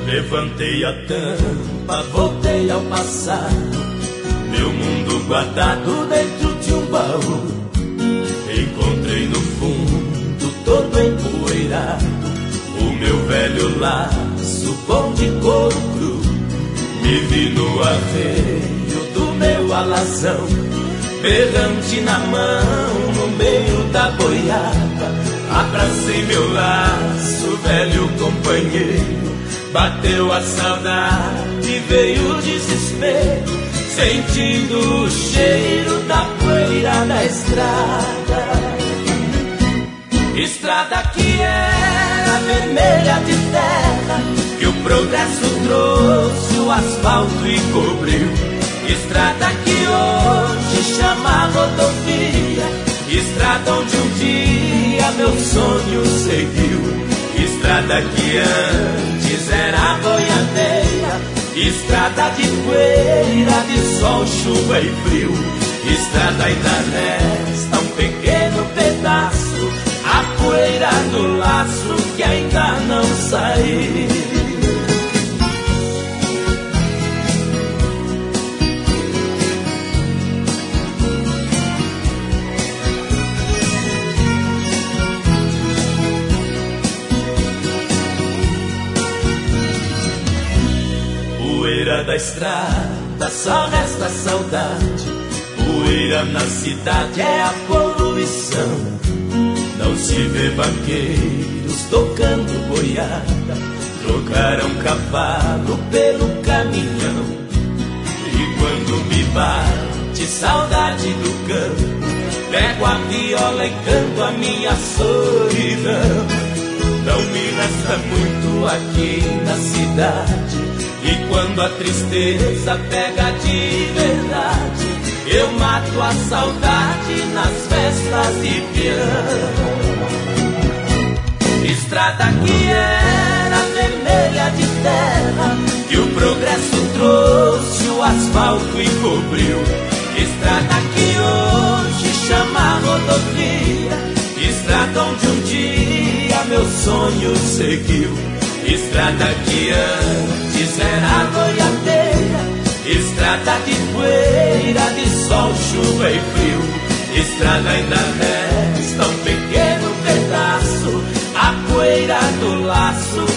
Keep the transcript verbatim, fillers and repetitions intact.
Levantei a tampa, voltei ao passado, meu mundo guardado dentro de um baú. Encontrei no fundo, todo empoeirado, o meu velho laço bom de couro cru. Me vi no arreio do meu alazão, berrante na mão, no meio da boiada. Abracei meu laço, velho companheiro. Bateu a saudade, veio o desespero, sentindo o cheiro da poeira da estrada. Estrada que era vermelha de terra, que o progresso trouxe o asfalto e cobriu. Estrada que hoje chama rodovia, estrada onde um dia meu sonho seguiu. Estrada que antes era boiadeira, estrada de poeira, de sol, chuva e frio. Estrada ainda resta um pequeno pedaço, a poeira do laço que ainda não saiu. Poeira da estrada, só resta saudade. Poeira na cidade é a poluição. Não se vê vaqueiros tocando boiada, trocaram cavalo pelo caminhão. E quando me bate saudade do campo, pego a viola e canto a minha solidão. Não me resta muito aqui na cidade, e quando a tristeza pega de verdade, eu mato a saudade nas festas de piano. Estrada que era vermelha de terra, que o progresso trouxe o asfalto e cobriu. Estrada que hoje chama rodovia, estrada onde um dia meu sonho seguiu. Estrada que antes era boiadeira, estrada de poeira, de sol, chuva e frio. Estrada ainda resta um pequeno pedaço, a poeira do laço